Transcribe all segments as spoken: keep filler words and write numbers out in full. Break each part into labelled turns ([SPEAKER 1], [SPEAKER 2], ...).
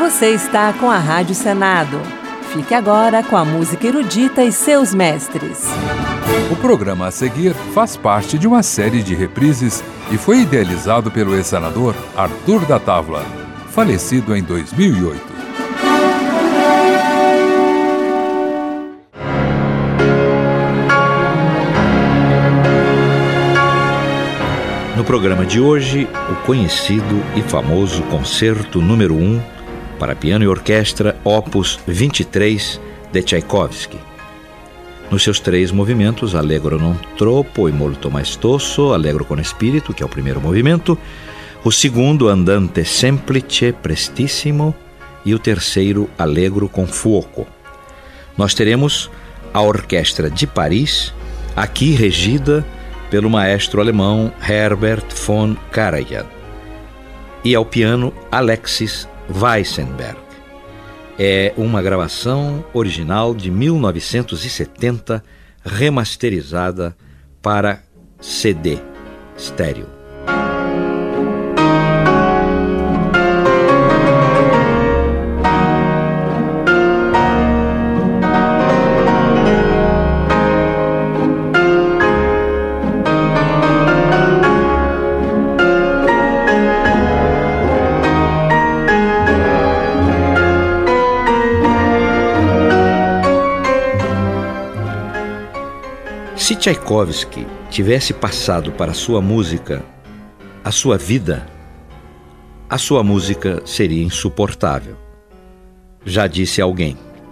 [SPEAKER 1] Você está com a Rádio Senado. Fique agora com a música erudita e seus mestres.
[SPEAKER 2] O programa a seguir faz parte de uma série de reprises e foi idealizado pelo ex-senador Arthur da Távora, falecido em dois mil e oito.
[SPEAKER 3] No programa de hoje, o conhecido e famoso Concerto número um para piano e orquestra, opus vinte e três, de Tchaikovsky. Nos seus três movimentos, Allegro non troppo e molto maestoso, Allegro con spirito, que é o primeiro movimento, o segundo, Andante semplice, prestissimo, e o terceiro, Allegro con fuoco. Nós teremos a Orquestra de Paris, aqui regida pelo maestro alemão Herbert von Karajan, e ao piano Alexis Weissenberg. É uma gravação original de mil novecentos e setenta, remasterizada para C D estéreo. Se Tchaikovsky tivesse passado para a sua música a sua vida, a sua música seria insuportável. Já disse alguém.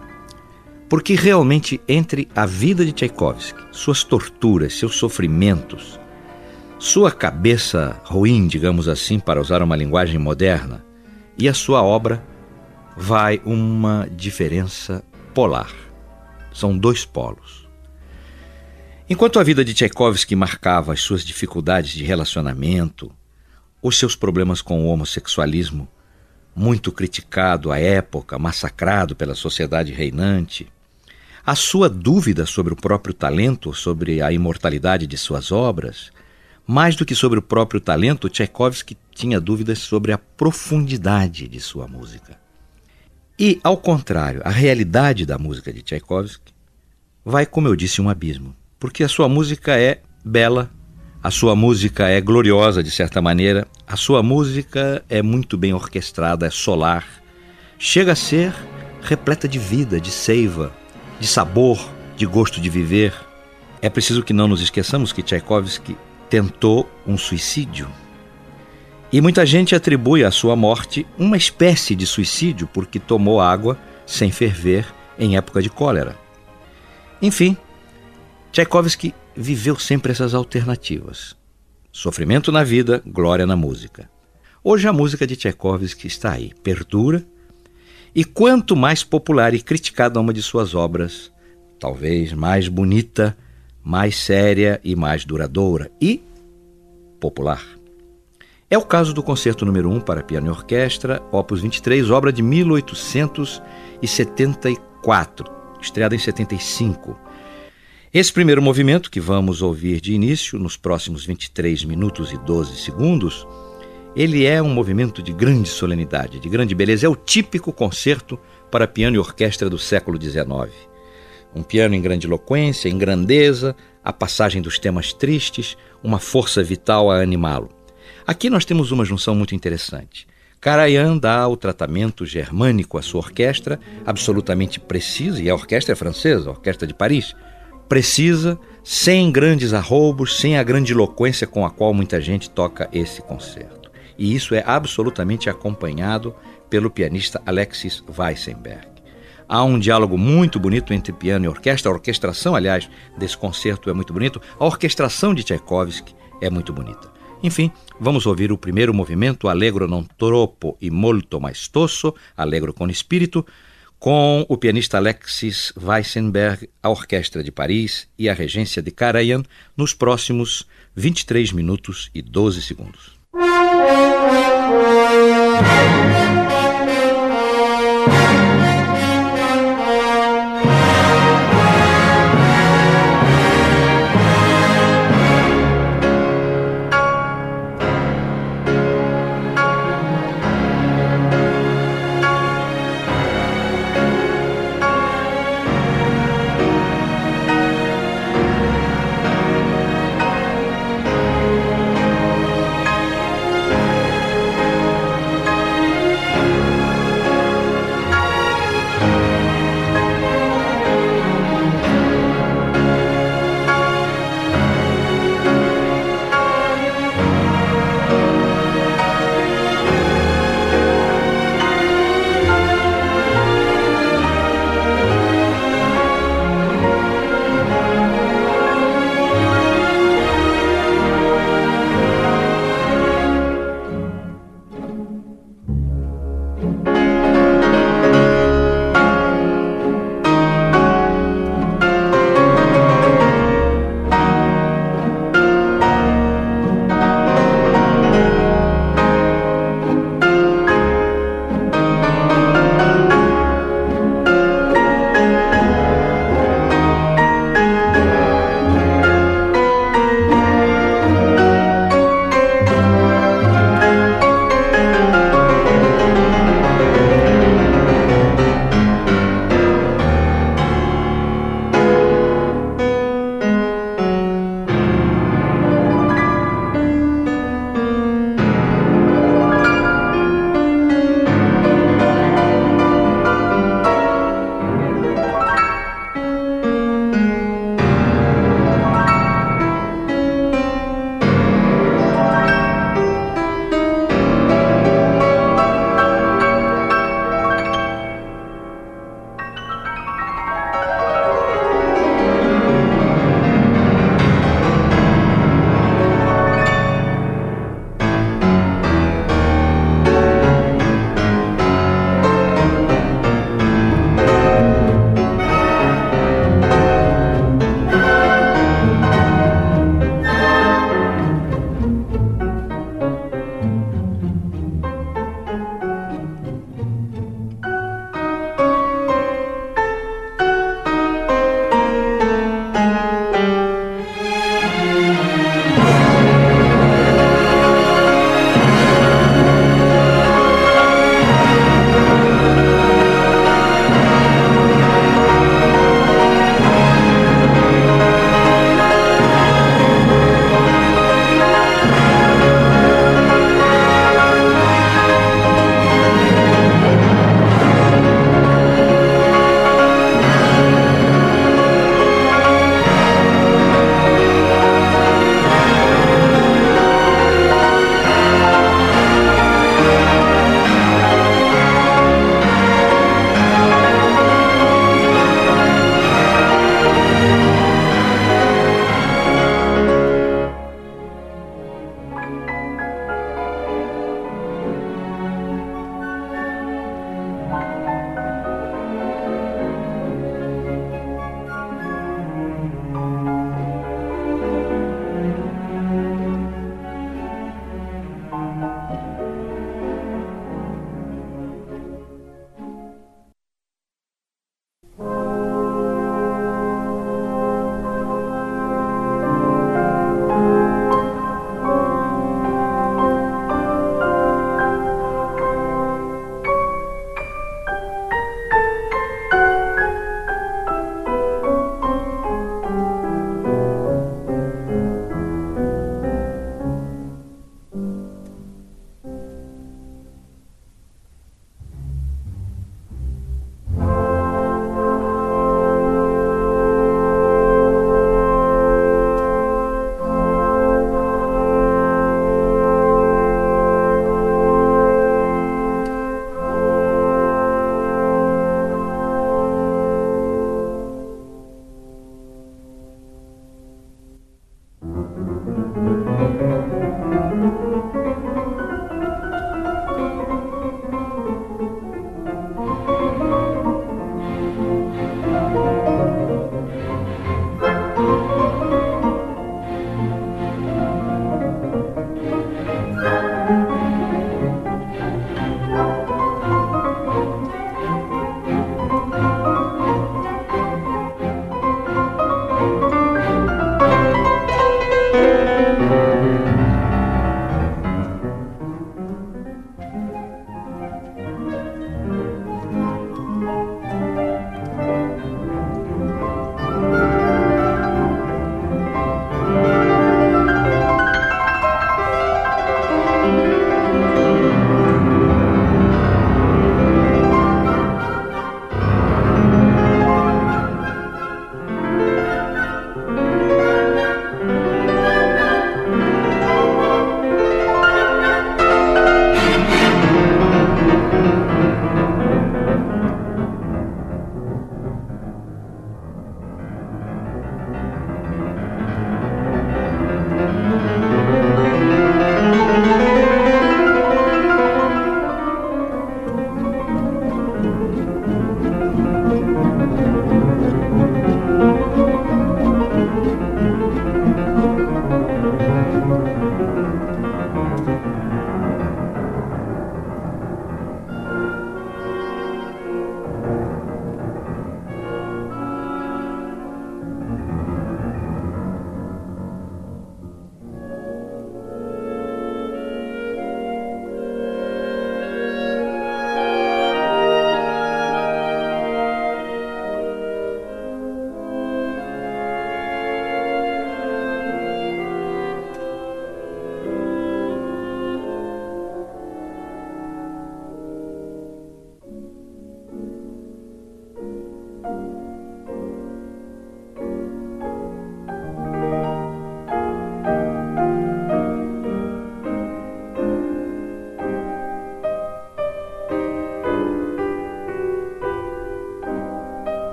[SPEAKER 3] Porque realmente entre a vida de Tchaikovsky, suas torturas, seus sofrimentos, sua cabeça ruim, digamos assim, para usar uma linguagem moderna, e a sua obra, vai uma diferença polar. São dois polos. Enquanto a vida de Tchaikovsky marcava as suas dificuldades de relacionamento, os seus problemas com o homossexualismo, muito criticado à época, massacrado pela sociedade reinante, a sua dúvida sobre o próprio talento, sobre a imortalidade de suas obras, mais do que sobre o próprio talento, Tchaikovsky tinha dúvidas sobre a profundidade de sua música. E, ao contrário, a realidade da música de Tchaikovsky vai, como eu disse, um abismo. Porque a sua música é bela, a sua música é gloriosa de certa maneira, a sua música é muito bem orquestrada, é solar, chega a ser repleta de vida, de seiva, de sabor, de gosto de viver. É preciso que não nos esqueçamos que Tchaikovsky tentou um suicídio. E muita gente atribui à sua morte uma espécie de suicídio porque tomou água sem ferver em época de cólera. Enfim, Tchaikovsky viveu sempre essas alternativas. Sofrimento na vida, glória na música. Hoje a música de Tchaikovsky está aí, perdura, e quanto mais popular e criticada uma de suas obras, talvez mais bonita, mais séria e mais duradoura, e popular. É o caso do Concerto número um para piano e orquestra, opus vinte e três, obra de mil oitocentos e setenta e quatro, estreada em setenta e cinco. Esse primeiro movimento, que vamos ouvir de início, nos próximos vinte e três minutos e doze segundos, ele é um movimento de grande solenidade, de grande beleza. É o típico concerto para piano e orquestra do século dezenove. Um piano em grandiloquência, em grandeza, a passagem dos temas tristes, uma força vital a animá-lo. Aqui nós temos uma junção muito interessante. Karajan dá o tratamento germânico à sua orquestra, absolutamente precisa, e a orquestra é francesa, a Orquestra de Paris, precisa, sem grandes arroubos, sem a grandiloquência com a qual muita gente toca esse concerto. E isso é absolutamente acompanhado pelo pianista Alexis Weissenberg. Há um diálogo muito bonito entre piano e orquestra. A orquestração, aliás, desse concerto é muito bonito. A orquestração de Tchaikovsky é muito bonita. Enfim, vamos ouvir o primeiro movimento, Allegro non troppo e molto maestoso, Allegro con spirito, com o pianista Alexis Weissenberg, a Orquestra de Paris e a regência de Karajan, nos próximos vinte e três minutos e doze segundos.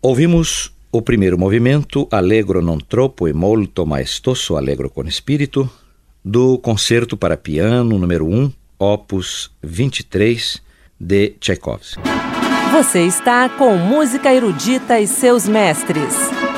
[SPEAKER 3] Ouvimos o primeiro movimento, Allegro non troppo e molto maestoso, Allegro con spirito, do Concerto para Piano número um, opus vinte e três, de Tchaikovsky.
[SPEAKER 1] Você está com Música Erudita e seus mestres.